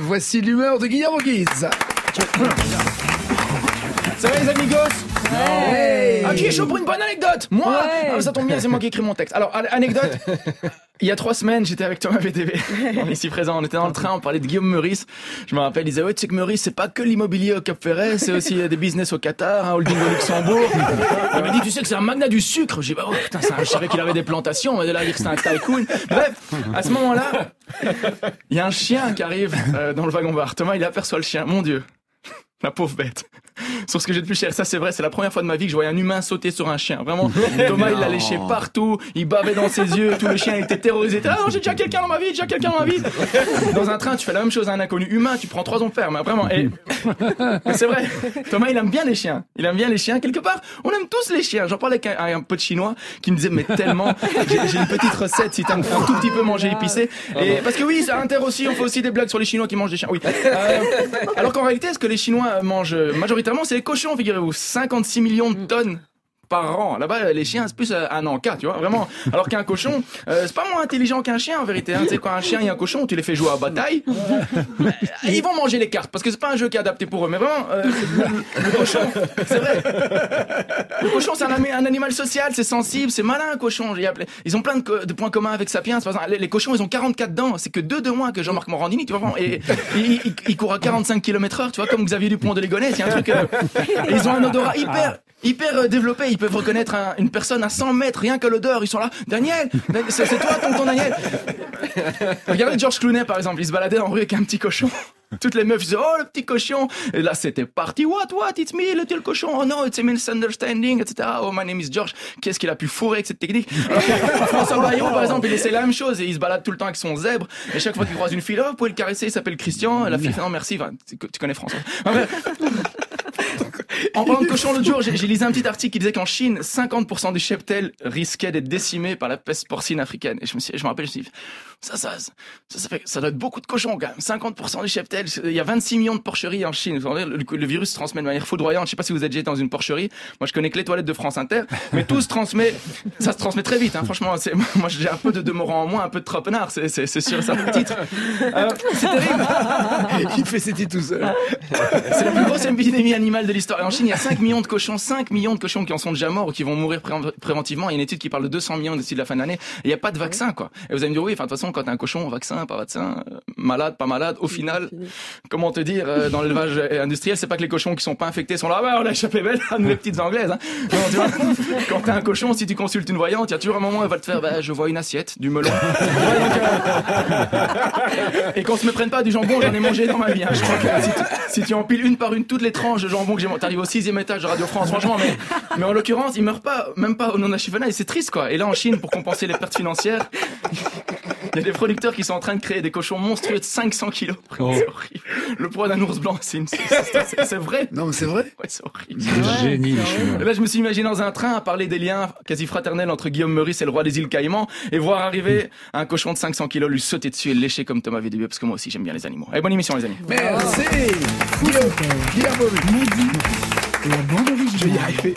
voici l'humeur de Guillermo Guise. Ça va les amigos? Hey. Ah, qui est chaud pour une bonne anecdote? Moi? Ouais. Ah, ça tombe bien, c'est moi qui écris mon texte. Alors, anecdote. Il y a 3 semaines, j'étais avec Thomas VDB. On est ici présent, on était dans le train, on parlait de Guillaume Meurice. Je me rappelle, il disait, ouais, tu sais que Meurice, c'est pas que l'immobilier au Cap Ferret, c'est aussi des business au Qatar, un holding au Luxembourg. Il m'a dit, tu sais que c'est un magnat du sucre. J'ai dit, bah, oh, putain, je savais qu'il avait des plantations, mais de là, dire que c'est un tycoon. Bref, à ce moment-là, il y a un chien qui arrive dans le wagon-bar. Thomas, il aperçoit le chien. Mon Dieu. La pauvre bête. Sur ce que j'ai de plus cher, ça c'est vrai, c'est la première fois de ma vie que je voyais un humain sauter sur un chien. Vraiment, Thomas il l'a léché partout, il bavait dans ses yeux, tout le chien était terrorisé. Ah non, j'ai déjà quelqu'un dans ma vie, Dans un train, tu fais la même chose à un inconnu humain, tu prends 3 ans de fer, mais vraiment. Et c'est vrai, Thomas il aime bien les chiens. Quelque part, on aime tous les chiens. J'en parlais avec un pote chinois qui me disait, mais tellement, j'ai une petite recette si t'aimes un tout petit peu manger épicé. Et parce que oui, ça Inter aussi, on fait aussi des blagues sur les Chinois qui mangent des chiens. Oui. Alors qu'en réalité, ce que les Chinois mangent majoritairement, c'est les cochons, figurez-vous. 56 millions de tonnes par an. Là-bas, les chiens, c'est plus un encas, tu vois, vraiment. Alors qu'un cochon, c'est pas moins intelligent qu'un chien, en vérité. Hein. Tu sais, quand un chien et un cochon, tu les fais jouer à bataille, ils vont manger les cartes, parce que c'est pas un jeu qui est adapté pour eux. Mais vraiment, le cochon, c'est vrai. Le cochon, c'est un animal social, c'est sensible, c'est malin, un cochon. Ils ont plein de points communs avec Sapiens. Par exemple, les cochons, ils ont 44 dents. C'est que 2 de moins que Jean-Marc Morandini, tu vois, vraiment. Et ils courent à 45 km/h, tu vois, comme Xavier Dupont de Ligonnès. C'est un truc, ils ont un odorat hyper développés, ils peuvent reconnaître une personne à 100 mètres, rien que l'odeur, ils sont là, Daniel, c'est toi, tonton Daniel. Regardez George Clooney par exemple, il se baladait en rue avec un petit cochon. Toutes les meufs disaient, oh le petit cochon, et là c'était parti, what, it's me, le petit cochon, oh no, it's a misunderstanding, etc. Oh my name is George, qu'est-ce qu'il a pu fourrer avec cette technique. François Bayrou par exemple, il essaie la même chose et il se balade tout le temps avec son zèbre, et chaque fois qu'il croise une fille, oh vous pouvez le caresser, il s'appelle Christian, la fille fait non merci, enfin, tu connais François. En parlant de cochon, l'autre jour, j'ai lisé un petit article qui disait qu'en Chine, 50% du cheptel risquait d'être décimé par la peste porcine africaine. Et je me rappelle, je me suis dit, ça doit être beaucoup de cochons quand même. 50% du cheptel. Il y a 26 millions de porcheries en Chine. Le virus se transmet de manière foudroyante. Je sais pas si vous êtes déjà dans une porcherie. Moi, je connais que les toilettes de France Inter. Mais tout ça se transmet très vite, hein. Franchement, moi, j'ai un peu de Demorand en moins, un peu de Troppenard. C'est sûr, ça titre. C'est terrible. Il fait ses titres tout seul. C'est la plus grosse épidémie animale de l'histoire. Et en Chine, il y a 5 millions de cochons qui en sont déjà morts ou qui vont mourir préventivement. Il y a une étude qui parle de 200 millions d'ici la fin de l'année. Et il n'y a pas de vaccin, quoi. Et vous allez me dire, oui, enfin, de toute façon, quand t'as un cochon, vaccin, pas vaccin, malade, pas malade, au final, comment te dire, dans l'élevage industriel, c'est pas que les cochons qui sont pas infectés sont là, bah, on a échappé belle à nous les petites anglaises, hein. Non, tu vois, quand t'as un cochon, si tu consultes une voyante, il y a toujours un moment où elle va te faire, bah, je vois une assiette, du melon. Et qu'on se méprenne pas du jambon, j'en ai mangé dans ma vie, hein. Je crois que si tu empiles une par une toutes les tranches de jambon que j'ai, t'arrives au 6e étage de Radio France, franchement, mais en l'occurrence, ils meurent pas, même pas au nom d'un chiffonnage, et c'est triste, quoi. Et là, en Chine, pour compenser les pertes financières, il y a des producteurs qui sont en train de créer des cochons monstrueux de 500 kilos. C'est horrible. Le poids d'un ours blanc, c'est vrai. Non, mais c'est vrai. Ouais, c'est horrible. C'est génie, les Chinois. Et là, je me suis imaginé dans un train à parler des liens quasi fraternels entre Guillaume Meurice et le roi des îles Caïmans et voir arriver un cochon de 500 kilos, lui sauter dessus et le lécher comme Thomas VDB, parce que moi aussi, j'aime bien les animaux. Allez, bonne émission, les amis. Merci. Guillermo. La bande originale. Je vais y arriver.